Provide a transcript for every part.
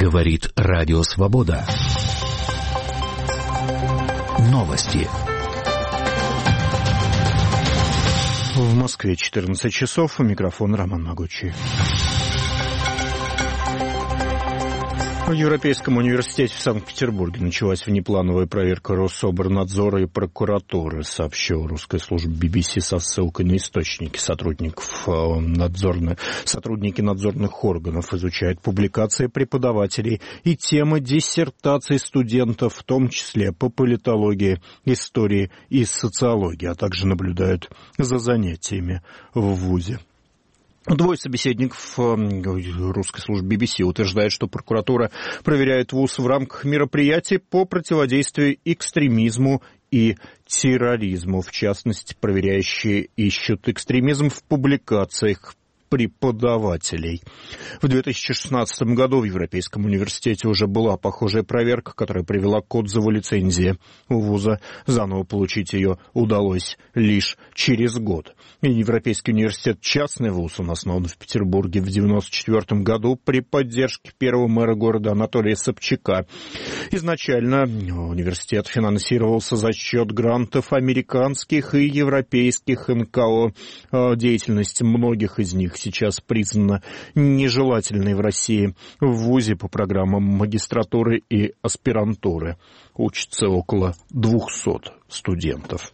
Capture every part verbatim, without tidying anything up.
Говорит Радио Свобода. Новости. В Москве четырнадцать часов. У микрофона Роман Могучий. В Европейском университете в Санкт-Петербурге началась внеплановая проверка Рособорнадзора и прокуратуры, сообщила русская служба би би си со ссылкой на источники. Сотрудников надзорных, сотрудники надзорных органов изучают публикации преподавателей и темы диссертаций студентов, в том числе по политологии, истории и социологии, а также наблюдают за занятиями в вузе. Двое собеседников русской службы би би си утверждают, что прокуратура проверяет вуз в рамках мероприятий по противодействию экстремизму и терроризму. В частности, проверяющие ищут экстремизм в публикациях преподавателей. В две тысячи шестнадцатом году в Европейском университете уже была похожая проверка, которая привела к отзыву лицензии у вуза. Заново получить ее удалось лишь через год. Европейский университет — частный вуз, он основан в Петербурге в девяносто четвёртом году при поддержке первого мэра города Анатолия Собчака. Изначально университет финансировался за счет грантов американских и европейских эн ка о. Деятельность многих из них сейчас признана нежелательной в России. В вузе по программам магистратуры и аспирантуры учатся около двухсот студентов.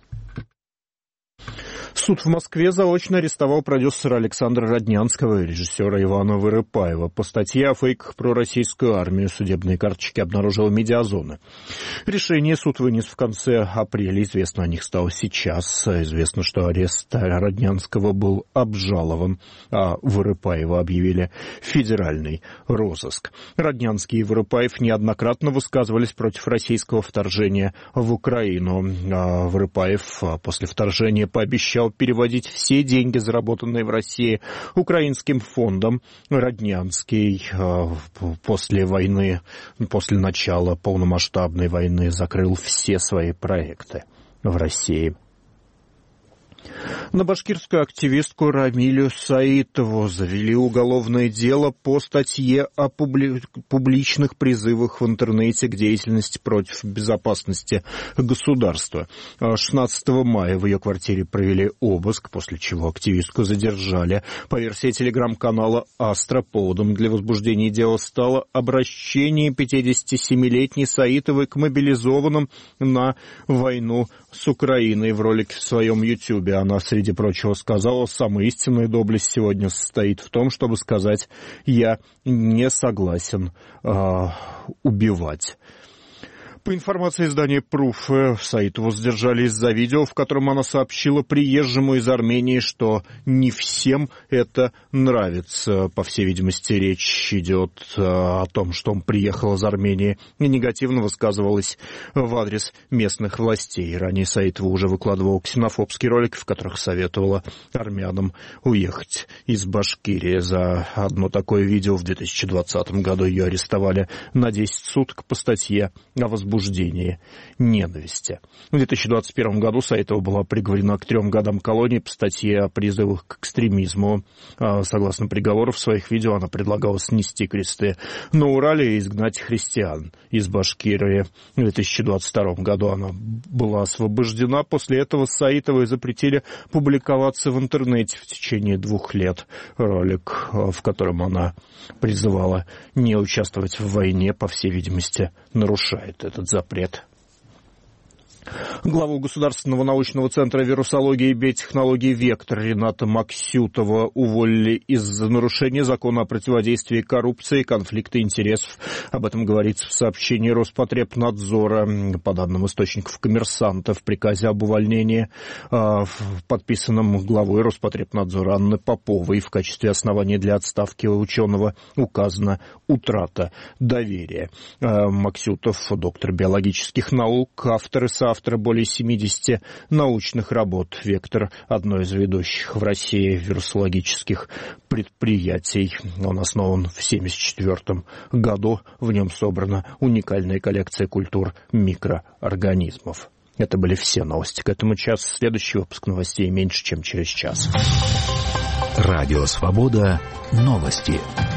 Суд в Москве заочно арестовал продюсера Александра Роднянского и режиссера Ивана Вырыпаева. По статье о фейках про российскую армию судебные карточки обнаружила «Медиазона». Решение суд вынес в конце апреля. Известно о них стало сейчас. Известно, что арест Роднянского был обжалован, а Вырыпаева объявили в федеральный розыск. Роднянский и Вырыпаев неоднократно высказывались против российского вторжения в Украину. А Вырыпаев после вторжения пообещал переводить все деньги, заработанные в России, украинским фондом. Роднянский после войны, после начала полномасштабной войны закрыл все свои проекты в России. На башкирскую активистку Рамилю Саитову завели уголовное дело по статье о публи... публичных призывах в интернете к деятельности против безопасности государства. шестнадцатого мая в ее квартире провели обыск, после чего активистку задержали. По версии телеграм-канала «Астра», поводом для возбуждения дела стало обращение пятидесятисемилетней Саитовой к мобилизованным на войну с Украиной. В ролике в своем ютубе она, среди прочего, сказала: «Самая истинная доблесть сегодня состоит в том, чтобы сказать: я не согласен э, убивать». По информации издания «Пруф», Саитову задержали из-за видео, в котором она сообщила приезжему из Армении, что не всем это нравится. По всей видимости, речь идет о том, что он приехал из Армении, и негативно высказывалась в адрес местных властей. Ранее Саитова уже выкладывала ксенофобский ролик, в которых советовала армянам уехать из Башкирии. За одно такое видео в две тысячи двадцатом году ее арестовали на десять суток по статье о возбуждении ненависти. В две тысячи двадцать первом году Саитова была приговорена к трем годам колонии по статье о призывах к экстремизму. Согласно приговору, в своих видео она предлагала снести кресты на Урале и изгнать христиан из Башкирии. В две тысячи двадцать втором году она была освобождена. После этого Саитовой запретили публиковаться в интернете в течение двух лет. Ролик, в котором она призывала не участвовать в войне, по всей видимости, нарушает этот запрет. Главу Государственного научного центра вирусологии и биотехнологий «Вектор» Рената Максютова уволили из-за нарушения закона о противодействии коррупции и конфликта интересов. Об этом говорится в сообщении Роспотребнадзора. По данным источников «Коммерсанта», в приказе об увольнении, подписанном главой Роспотребнадзора Анны Поповой, в качестве основания для отставки ученого указана утрата доверия. Максютов, доктор биологических наук, автор и соавтор более семидесяти научных работ. «Вектор» — одно из ведущих в России вирусологических предприятий. Он основан в семьдесят четвёртом году. В нем собрана уникальная коллекция культур микроорганизмов. Это были все новости к этому часу. Следующий выпуск новостей меньше, чем через час. Радио «Свобода». Новости.